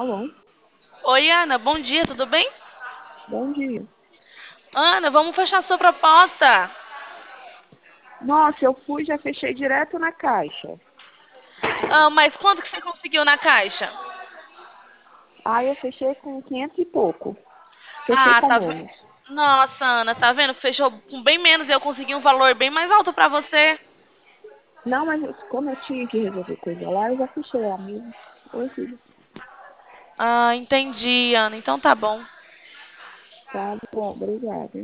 Alô, Oi, Ana, bom dia, tudo bem? bom dia. Ana, vamos fechar sua proposta. Nossa, eu fui, já fechei direto na caixa. Mas quanto que você conseguiu na caixa? Aí eu fechei com 500 e pouco. Fechei Ah, com tá vendo? menos. Nossa, Ana, tá vendo? Fechou com bem menos e eu consegui um valor bem mais alto pra você. Não, mas como eu tinha que resolver coisa lá, eu já fechei lá mesmo. Oi, filho. Ah, entendi, Ana. Então tá bom. Tá bom, obrigada.